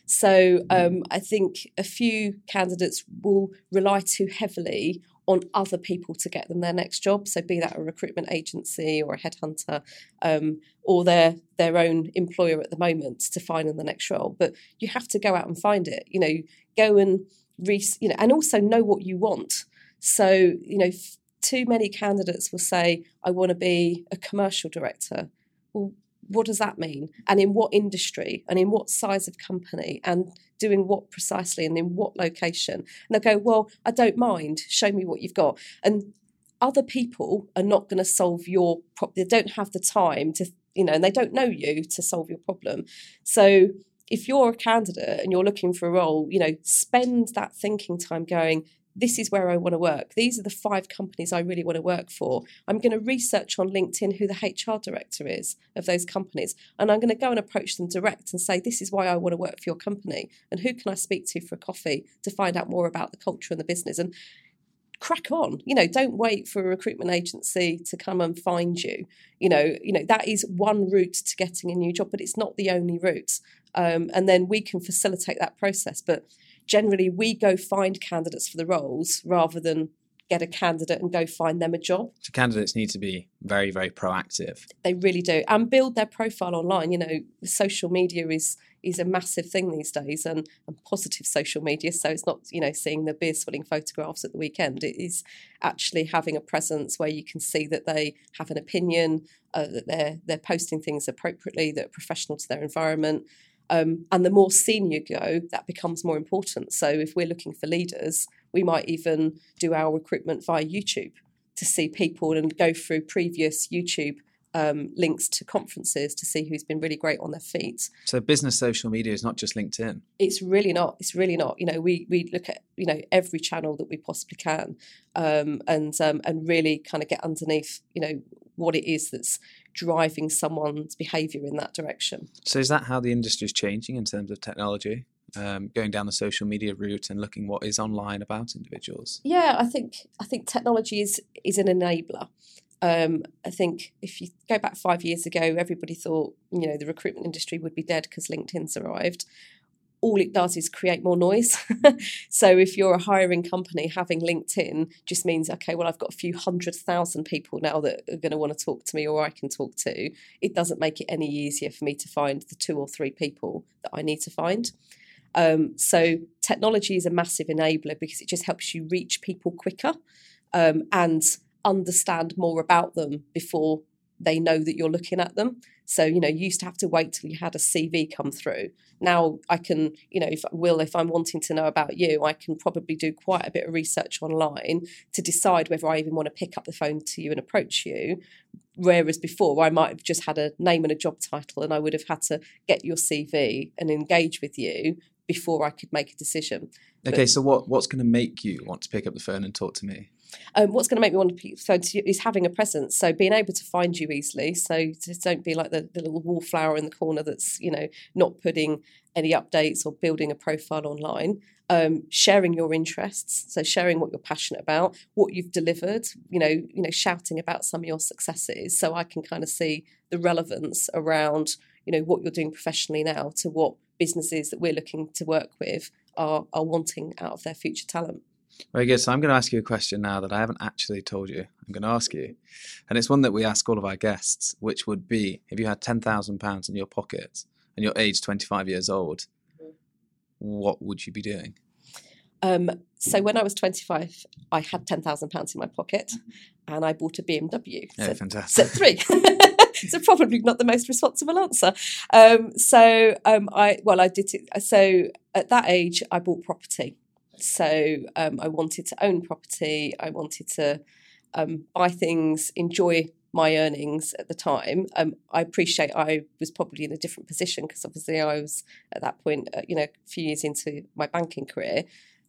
So um, I think a few candidates will rely too heavily on other people to get them their next job. So be that a recruitment agency or a headhunter, um, or their their own employer at the moment to find them the next role. But you have to go out and find it. You know, go and re- you know, and also know what you want. So you know, f- too many candidates will say, "I want to be a commercial director." Well, what does that mean? And in what industry? And in what size of company? And doing what precisely? And in what location? And they'll go, well, I don't mind. Show me what you've got. And other people are not going to solve your problem. They don't have the time to, you know, and they don't know you to solve your problem. So if you're a candidate and you're looking for a role, you know, spend that thinking time going, this is where I want to work. These are the five companies I really want to work for. I'm going to research on LinkedIn who the H R director is of those companies. And I'm going to go and approach them direct and say, this is why I want to work for your company. And who can I speak to for a coffee to find out more about the culture and the business? And crack on. You know, don't wait for a recruitment agency to come and find you. You know, you know, that is one route to getting a new job, but it's not the only route. Um, and then we can facilitate that process. But generally, we go find candidates for the roles rather than get a candidate and go find them a job. So candidates need to be very, very proactive. They really do. And build their profile online. You know, social media is is a massive thing these days, and, and positive social media. So it's not, you know, seeing the beer swilling photographs at the weekend. It is actually having a presence where you can see that they have an opinion, uh, that they're they're posting things appropriately, that are professional to their environment. Um, and the more senior you go, that becomes more important. So if we're looking for leaders, we might even do our recruitment via YouTube to see people and go through previous YouTube um, links to conferences to see who's been really great on their feet. So business social media is not just LinkedIn. It's really not. It's really not. You know, we we look at, you know, every channel that we possibly can, um, and um, and really kind of get underneath, you know, what it is that's driving someone's behaviour in that direction. So is that how the industry is changing in terms of technology, um, going down the social media route and looking what is online about individuals? Yeah, I think I think technology is is an enabler. Um, I think if you go back five years ago, everybody thought, you know, the recruitment industry would be dead because LinkedIn's arrived. all it does is create more noise. So if you're a hiring company, having LinkedIn just means, okay, well, I've got a few hundred thousand people now that are going to want to talk to me or I can talk to. It doesn't make it any easier for me to find the two or three people that I need to find. Um, so technology is a massive enabler because it just helps you reach people quicker um, and understand more about them before they know that you're looking at them. So, you know, you used to have to wait till you had a C V come through. Now I can, you know, if Will, if I'm wanting to know about you, I can probably do quite a bit of research online to decide whether I even want to pick up the phone to you and approach you. Whereas before I might have just had a name and a job title and I would have had to get your C V and engage with you before I could make a decision. Okay, but, so what, what's going to make you want to pick up the phone and talk to me? Um, what's going to make me want to pick up the phone to you is having a presence. So being able to find you easily. So just don't be like the, the little wallflower in the corner that's, you know, not putting any updates or building a profile online. Um, sharing your interests, so sharing what you're passionate about, what you've delivered, you know, you know, shouting about some of your successes, so I can kind of see the relevance around, you know, what you're doing professionally now to what businesses that we're looking to work with are are wanting out of their future talent. Very good. So I'm going to ask you a question now that I haven't actually told you. I'm going to ask you, and it's one that we ask all of our guests, which would be: if you had ten thousand pounds in your pocket and you're aged twenty-five years old, what would you be doing? Um, so when I was twenty-five, I had ten thousand pounds in my pocket and I bought a B M W. Yeah, so, fantastic. So three. So probably not the most responsible answer. Um, so um, I, well, I did it. So at that age, I bought property. So um, I wanted to own property. I wanted to um, buy things, enjoy my earnings at the time. Um, I appreciate I was probably in a different position because obviously I was at that point, uh, you know, a few years into my banking career.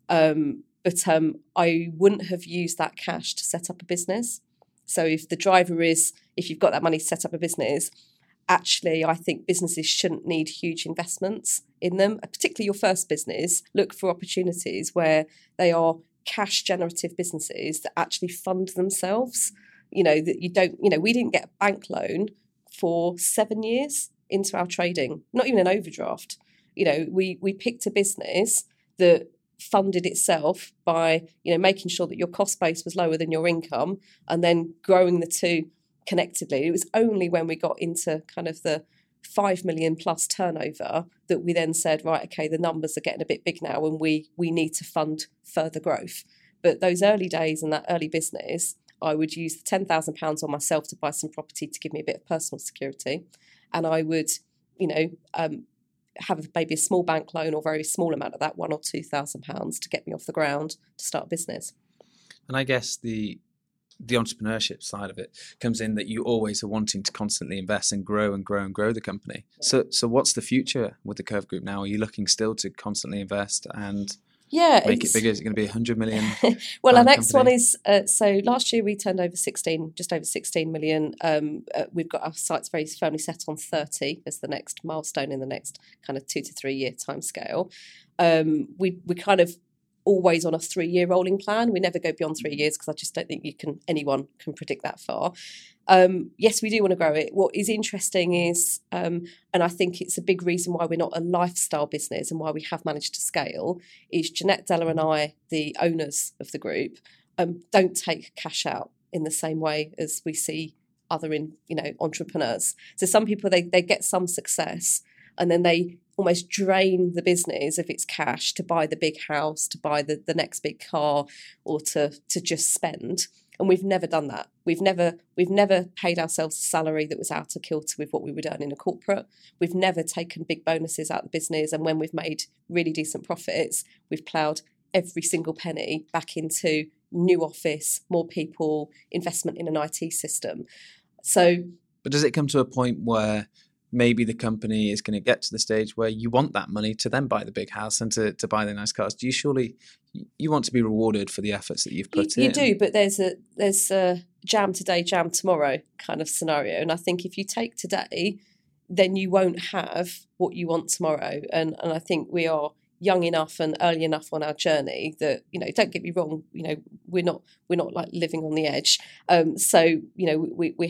Um, but um, I wouldn't have used that cash to set up a business. So if the driver is, if you've got that money to set up a business, actually, I think businesses shouldn't need huge investments in them, particularly your first business. Look for opportunities where they are cash generative businesses that actually fund themselves. You know, that you don't, you know, we didn't get a bank loan for seven years into our trading, not even an overdraft. You know, we we picked a business that funded itself by, you know, making sure that your cost base was lower than your income and then growing the two connectedly. It was only when we got into kind of the five million plus turnover that we then said, right, okay, the numbers are getting a bit big now and we we need to fund further growth. But those early days and that early business, I would use the ten thousand pounds on myself to buy some property to give me a bit of personal security. And I would, you know, um, have maybe a small bank loan or very small amount of that, one or two thousand pounds to get me off the ground to start a business. And I guess the the entrepreneurship side of it comes in that you always are wanting to constantly invest and grow and grow and grow the company. Yeah. So so what's the future with the Curve Group now? Are you looking still to constantly invest and yeah, make it bigger? Is it going to be one hundred million? Well, our next company? one is, uh, so last year we turned over sixteen, just over sixteen million. Um, uh, we've got our sights very firmly set on thirty as the next milestone in the next kind of two to three year timescale. Um, we we kind of always on a three-year rolling plan. We never go beyond three years because I just don't think you can anyone can predict that far. Um, yes, we do want to grow it. What is interesting is, um, and I think it's a big reason why we're not a lifestyle business and why we have managed to scale, is Jeanette Della and I, the owners of the group, um, don't take cash out in the same way as we see other in, you know, entrepreneurs. So some people, they they get some success and then they almost drain the business of its cash to buy the big house, to buy the, the next big car, or to to just spend. And we've never done that. We've never we've never paid ourselves a salary that was out of kilter with what we would earn in a corporate. We've never taken big bonuses out of the business. And when we've made really decent profits, we've ploughed every single penny back into new office, more people, investment in an I T system. So, but does it come to a point where maybe the company is going to get to the stage where you want that money to then buy the big house and to, to buy the nice cars? Do you surely, you want to be rewarded for the efforts that you've put you, in? You do, but there's a there's a jam today, jam tomorrow kind of scenario. And I think if you take today, then you won't have what you want tomorrow. And and I think we are young enough and early enough on our journey that, you know, don't get me wrong, you know, we're not we're not like living on the edge. Um, so, you know, we we have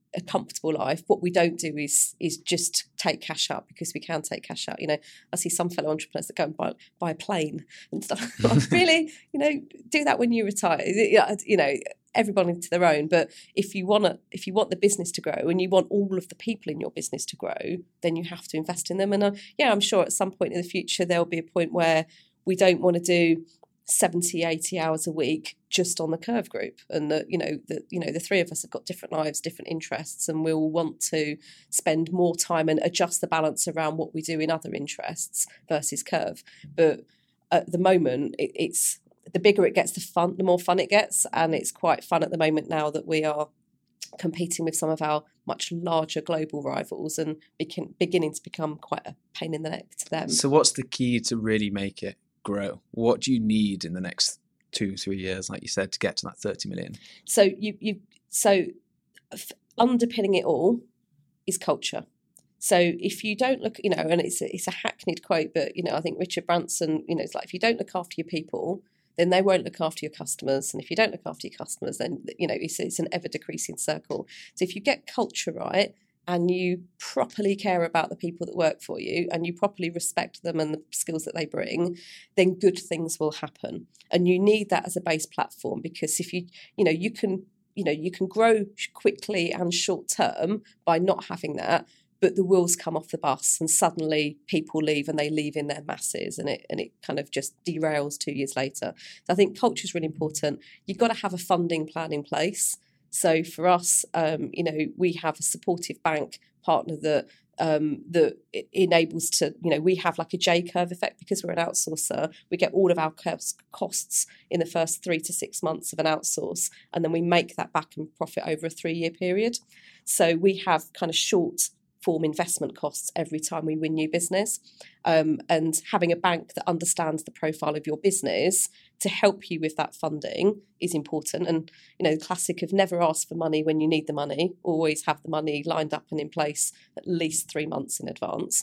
a comfortable life. What we don't do is is just take cash out because we can take cash out. You know, I see some fellow entrepreneurs that go and buy, buy a plane and stuff. Like, really, you know, do that when you retire. You know, everybody to their own. But if you want to, if you want the business to grow and you want all of the people in your business to grow, then you have to invest in them. And uh, yeah, I'm sure at some point in the future there'll be a point where we don't want to do seventy, eighty hours a week just on the Curve Group, and that, you know, the you know the three of us have got different lives, different interests, and we'll want to spend more time and adjust the balance around what we do in other interests versus Curve. But at the moment, it, it's the bigger it gets, the fun, the more fun it gets, and it's quite fun at the moment now that we are competing with some of our much larger global rivals and begin, beginning to become quite a pain in the neck to them. So, what's the key to really make it grow? What do you need in the next two, three years, like you said, to get to that thirty million? So you, you, so f- underpinning it all is culture. So if you don't look, you know, and it's a, it's a hackneyed quote, but you know, I think Richard Branson, you know, it's like, if you don't look after your people, then they won't look after your customers, and if you don't look after your customers, then you know it's, it's an ever decreasing circle. So if you get culture right, and you properly care about the people that work for you, and you properly respect them and the skills that they bring, then good things will happen. And you need that as a base platform, because if you, you know, you can, you know, you can grow quickly and short term by not having that, but the wheels come off the bus and suddenly people leave, and they leave in their masses, and it and it kind of just derails two years later. So I think culture is really important. You've got to have a funding plan in place. So for us, um, you know, we have a supportive bank partner that um, that enables to, you know, we have like a J-curve effect because we're an outsourcer. We get all of our costs in the first three to six months of an outsource, and then we make that back in profit over a three-year period. So we have kind of short form investment costs every time we win new business. Um, and having a bank that understands the profile of your business to help you with that funding is important. And, you know, the classic of never ask for money when you need the money, always have the money lined up and in place at least three months in advance.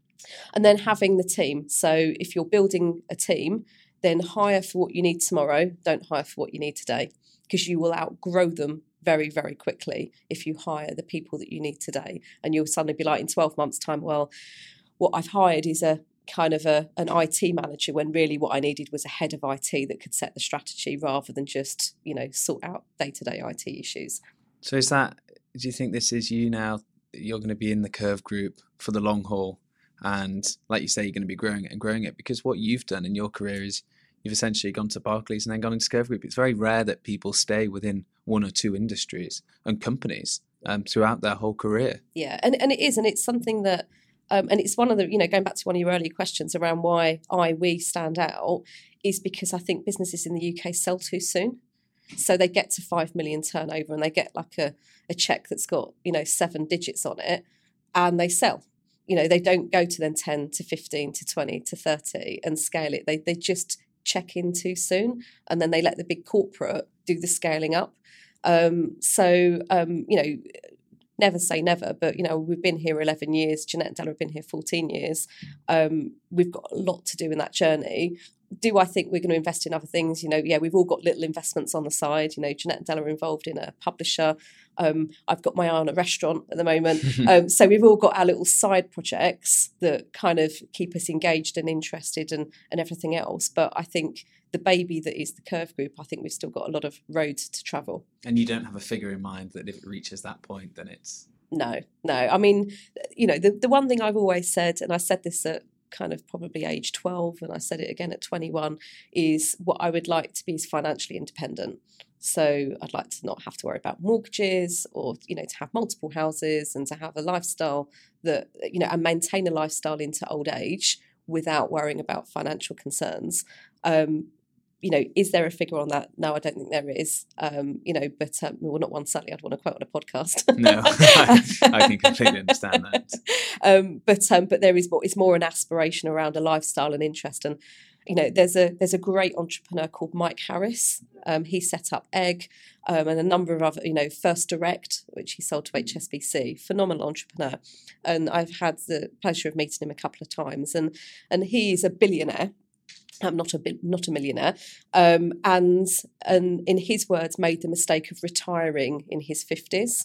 And then having the team. So if you're building a team, then hire for what you need tomorrow, don't hire for what you need today, because you will outgrow them very, very quickly if you hire the people that you need today. And you'll suddenly be like, in twelve months' time, well, what I've hired is a kind of a an I T manager, when really what I needed was a head of I T that could set the strategy rather than just, you know, sort out day-to-day I T issues. So is that, do you think this is you now, you're going to be in the Curve Group for the long haul? And like you say, you're going to be growing it and growing it, because what you've done in your career is you've essentially gone to Barclays and then gone into Curve Group. It's very rare that people stay within one or two industries and companies um, throughout their whole career. Yeah, and, and it is, and it's something that, um, and it's one of the, you know, going back to one of your earlier questions around why I, we stand out, is because I think businesses in the U K sell too soon. So they get to five million turnover and they get like a, a check that's got, you know, seven digits on it, and they sell. You know, they don't go to then ten to fifteen to twenty to thirty and scale it. They they just check in too soon, and then they let the big corporate do the scaling up. Um, so, um, you know, never say never, but, you know, we've been here eleven years. Jeanette and Della have been here fourteen years. Um, we've got a lot to do in that journey. Do I think we're going to invest in other things? You know, yeah, we've all got little investments on the side. You know, Jeanette and Della are involved in a publisher. Um, I've got my eye on a restaurant at the moment. um, so we've all got our little side projects that kind of keep us engaged and interested and, and everything else. But I think the baby that is the Curve Group, I think we've still got a lot of road to travel. And you don't have a figure in mind that if it reaches that point, then it's... No, no. I mean, you know, the, the one thing I've always said, and I said this at kind of probably age twelve, and I said it again at twenty-one, is what I would like to be is financially independent. So I'd like to not have to worry about mortgages, or, you know, to have multiple houses and to have a lifestyle that, you know, and maintain a lifestyle into old age without worrying about financial concerns. Um, you know, is there a figure on that? No, I don't think there is. Um, you know, but um, well, not one certainly I'd want to quote on a podcast. No, I, I can completely understand that. Um, but um, but there is more. It's more an aspiration around a lifestyle and interest. And you know, there's a there's a great entrepreneur called Mike Harris. Um, he set up Egg um, and a number of other, you know, First Direct, which he sold to H S B C. Phenomenal entrepreneur, and I've had the pleasure of meeting him a couple of times. And and he's a billionaire. I'm not a not a millionaire, um, and and in his words, made the mistake of retiring in his fifties,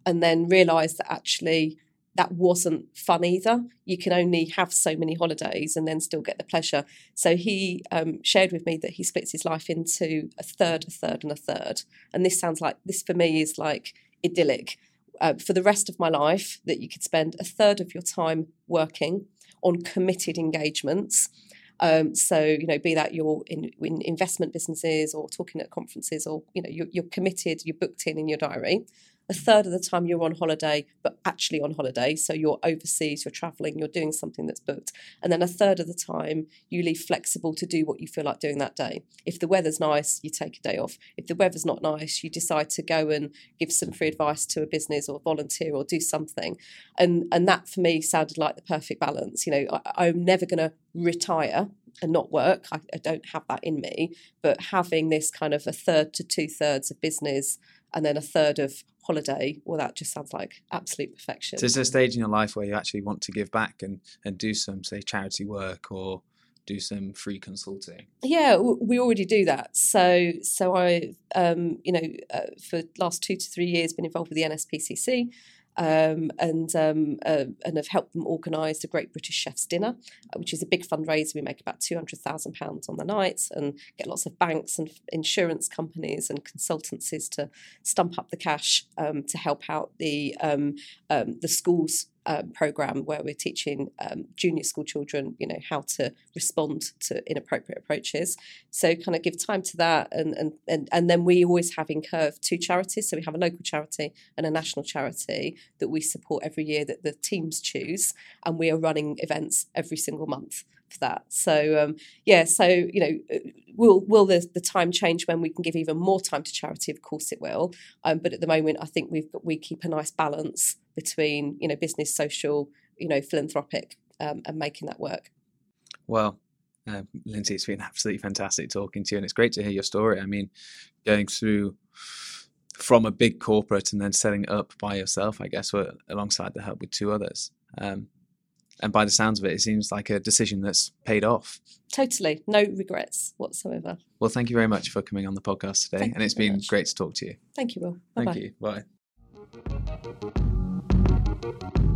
and then realised that actually that wasn't fun either. You can only have so many holidays and then still get the pleasure. So he um, shared with me that he splits his life into a third, a third and a third. And this sounds like, this for me is like idyllic. Uh, for the rest of my life, that you could spend a third of your time working on committed engagements. Um, so, you know, be that you're in, in investment businesses or talking at conferences, or, you know, you're, you're committed, you're booked in in your diary. A third of the time you're on holiday, but actually on holiday. So you're overseas, you're travelling, you're doing something that's booked. And then a third of the time you leave flexible to do what you feel like doing that day. If the weather's nice, you take a day off. If the weather's not nice, you decide to go and give some free advice to a business or volunteer or do something. And and that for me sounded like the perfect balance. You know, I, I'm never going to retire and not work. I, I don't have that in me. But having this kind of a third to two thirds of business and then a third of holiday, well, that just sounds like absolute perfection. So is there a stage in your life where you actually want to give back and, and do some, say, charity work or do some free consulting? Yeah, we already do that. So so I, um, you know, uh, for the last two to three years been involved with the N S P C C. Um, and um, uh, and have helped them organise the Great British Chef's Dinner, uh, which is a big fundraiser. We make about two hundred thousand pounds on the night and get lots of banks and insurance companies and consultancies to stump up the cash um, to help out the um, um, the schools Um, program where we're teaching um, junior school children, you know, how to respond to inappropriate approaches. So kind of give time to that, and and and, and then we always have in Curve two charities. So we have a local charity and a national charity that we support every year that the teams choose, and we are running events every single month for that. So um, yeah, so you know, will will the the time change when we can give even more time to charity? Of course it will. Um, but at the moment, I think we've got, we keep a nice balance between, you know, business, social, you know, philanthropic, um, and making that work. Well, uh, Lindsay, it's been absolutely fantastic talking to you, and it's great to hear your story. I mean, going through from a big corporate and then setting it up by yourself, I guess, alongside the help with two others. Um, and by the sounds of it, it seems like a decision that's paid off. Totally. No regrets whatsoever. Well, thank you very much for coming on the podcast today. Thank and it's been much. Great to talk to you. Thank you, Will. Bye-bye. Thank you. Bye.